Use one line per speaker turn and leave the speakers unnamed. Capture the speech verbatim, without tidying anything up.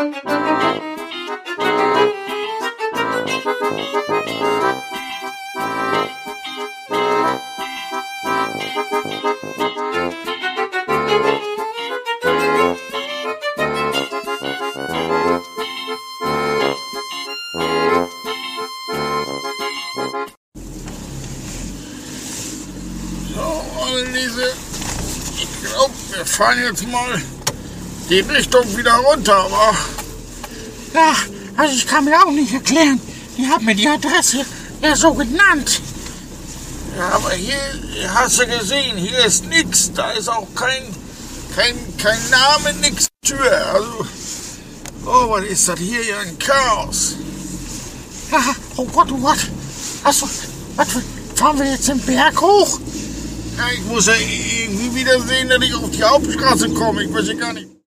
Anneliese, ich glaube, wir fahren jetzt mal die Richtung wieder runter, aber...
Ja, also ich kann mir auch nicht erklären. Die haben mir die Adresse ja so genannt.
Ja, aber hier, hast du gesehen, hier ist nix. Da ist auch kein, kein, kein Name, nix Tür. Also, oh, was ist das hier? Ja, ein Chaos.
Ja, oh Gott, oh Gott. Achso, was, fahren wir jetzt den Berg hoch?
Ja, ich muss ja irgendwie wieder sehen, dass ich auf die Hauptstraße komme. Ich weiß ja gar nicht.